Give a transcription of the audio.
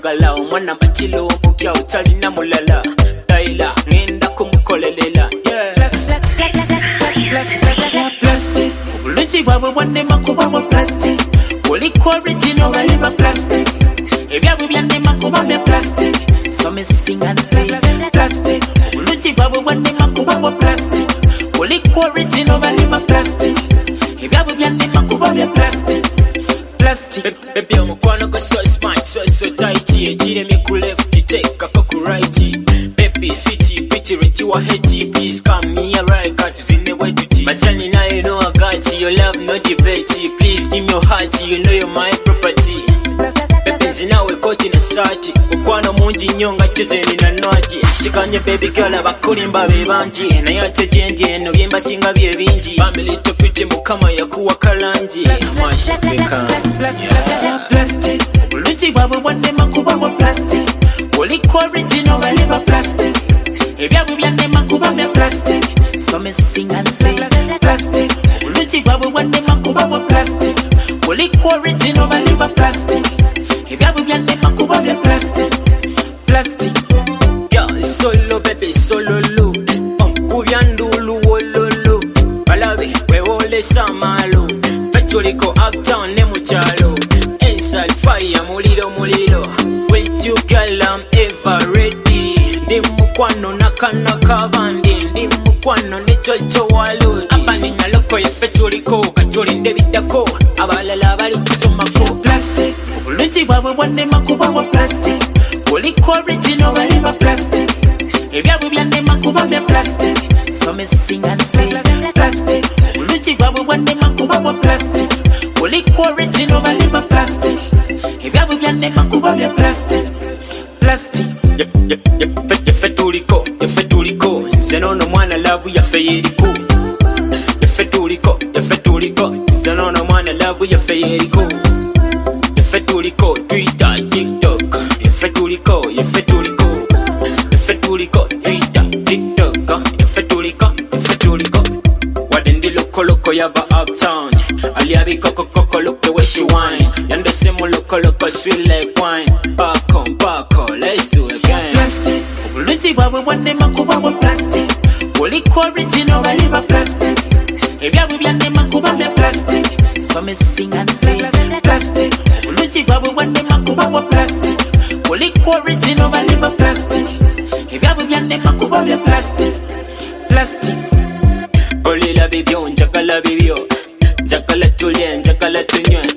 kwagala omwana bakilo omupya utalina mulala Daila ngenda kumukolelela plastic obulungi bwabwe bwannema kuba bwa plastic oliko original baliba plastic ebyabwe byannema kuba bya plastic so me sing and say plastic obulungi bwabwe bwannema kuba bwa plastic oliko original baliba plastic ebyabwe byannema kuba bya plastic baby omukwano go so smart so tight ejire me ku left take a ku right baby sweetie pretty rich wa heti please come here right got to in the way to tea Masani now you know I got you your love no debate please give me your heart you know you're my property baby zinawe koti na sati ukwano mungi nyonga chezeni na noti shikanye baby girl abakulimba bebanji na yate jendi no byemba singa bye bingi family to pretty mukama yakuwa kalanji mwashika plastic obulungi bwabwe bwannema kuba bwa plastic oliko original baliba plastic ebyabwe byannema kuba bya plastic so me sing and say plastic obulungi bwabwe bwannema kuba bwa plastic oliko original baliba plastic ebyabwe byannema kuba bya plastic yeah solo baby solo lu kubyandulu wololo balabe wewole samalo petuliko uptown ne muchalo inside fire muliro with you girl I'm ever ready ndi mukwano nakana kabandi ndi mukwano ne chocho walodi abandi naloko yefe tuliko katulinde bidako abalala bali kusomako plastic obulungi bwabwe bwannema kuba bwa plastic oliko original baliba plastic ebyabwe byannema kuba bya plastic so me sing and say plastic obulungi bwabwe bwannema kuba bwa plastic oliko original baliba plastic ebyabwe byannema kuba bya plastic yefe tuliko zenono mwana lavu yafe yeriko yefe tuliko zenono mwana lavu yafe yeriko yefe tuliko Twitter TikTok yefe tuliko Twitter TikTok yefe tuliko wadendi loko yava uptown aliabi koko look the way she whine yando semo loko sweet like wine back on let's do it again plastic obulungi bwabwe bwannema kuba bwa plastic oliko original baliba plastic ebyabwe byannema kuba bya plastic so me sing and say plastic obulungi bwabwe bwannema kuba bwa plastic oliko original baliba plastic ebyabwe byannema kuba bya plastic olila bibyo njagala tulye njagala tunywe